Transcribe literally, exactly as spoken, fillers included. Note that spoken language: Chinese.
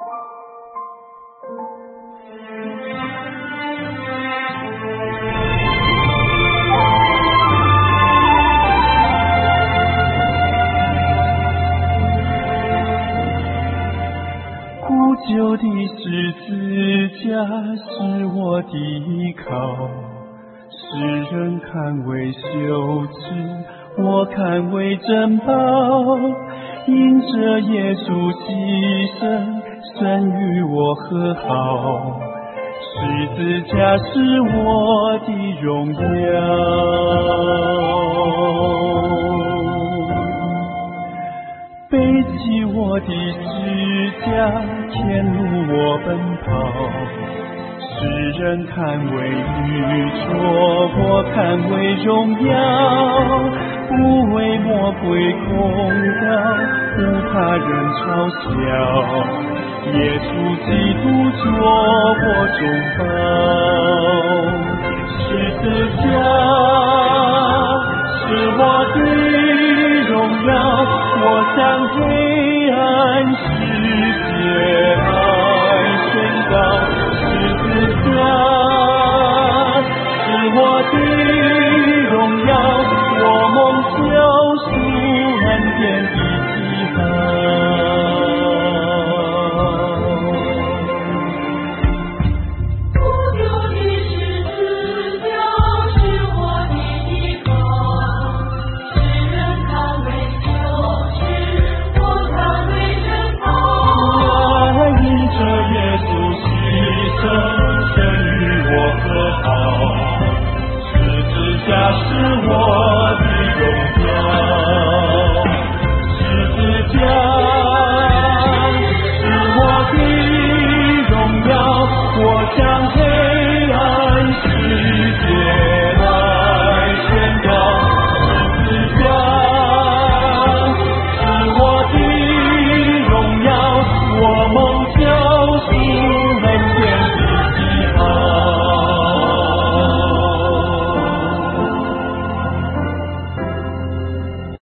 古旧的十字架是我的依靠，世人看为羞耻，我看为珍宝。因着耶稣牺牲，神与我和好，十字架是我的荣耀。背起我的十架，天路我奔跑，世人看为愚拙，我看为荣耀。不为魔鬼控告，不怕人嘲笑，耶稣基督做我中保。十字架是我的荣耀，我向黑暗世界来宣告。十字架是我的